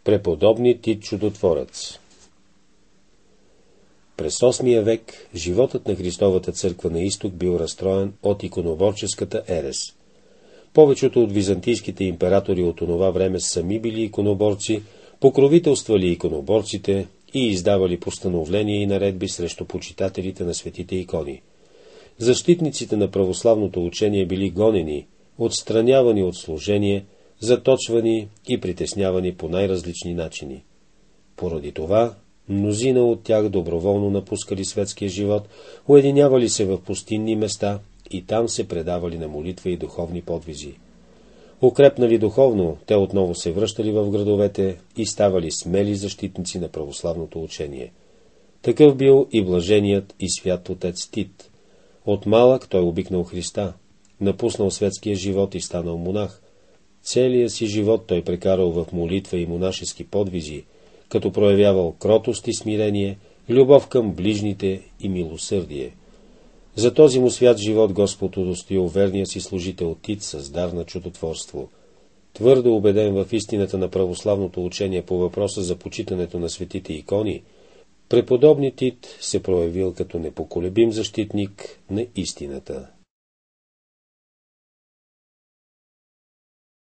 Преподобни Тит Чудотворец. През 8 век животът на Христовата църква на изток бил разстроен от иконоборческата ерес. Повечето от византийските императори от онова време сами били иконоборци, покровителствали иконоборците и издавали постановления и наредби срещу почитателите на светите икони. Защитниците на православното учение били гонени, отстранявани от служение, заточвани и притеснявани по най-различни начини. Поради това, мнозина от тях доброволно напускали светския живот, уединявали се в пустинни места и там се предавали на молитва и духовни подвизи. Укрепнали духовно, те отново се връщали в градовете и ставали смели защитници на православното учение. Такъв бил и блаженият и свят отец Тит. От малък той обикнал Христа, напуснал светския живот и станал монах. Целия си живот той прекарал в молитва и монашески подвизи, като проявявал кротост и смирение, любов към ближните и милосърдие. За този му свят живот Господ удостоил верния си служител Тит с дар на чудотворство. Твърдо убеден в истината на православното учение по въпроса за почитането на светите икони, преподобни Тит се проявил като непоколебим защитник на истината.